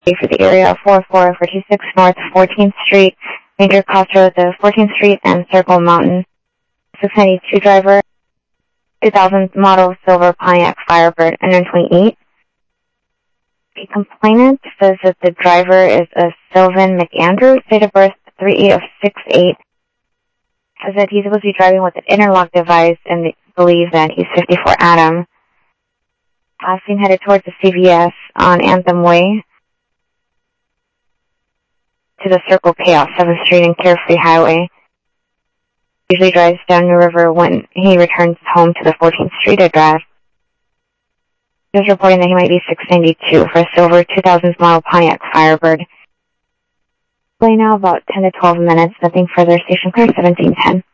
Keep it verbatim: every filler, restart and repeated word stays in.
for the area four four four two six North fourteenth Street, major crossroads of fourteenth Street and Circle Mountain. six ninety-two driver, two thousand model silver Pontiac Firebird, one twenty-eight. The complainant says that the driver is a Sylvan McAndrews, date of birth three eight of six eight. Says that he's supposed to be driving with an interlock device and they believe that he's fifty-four Adam. Last seen headed towards the C V S on Anthem Way to the Circle K off seventh Street and Carefree Highway. Usually drives down the river when he returns home to the fourteenth Street address. Just reporting that he might be six ninety-two for a silver two thousand model Pontiac Firebird. Play now about ten to twelve minutes. Nothing further. Station clear seventeen ten.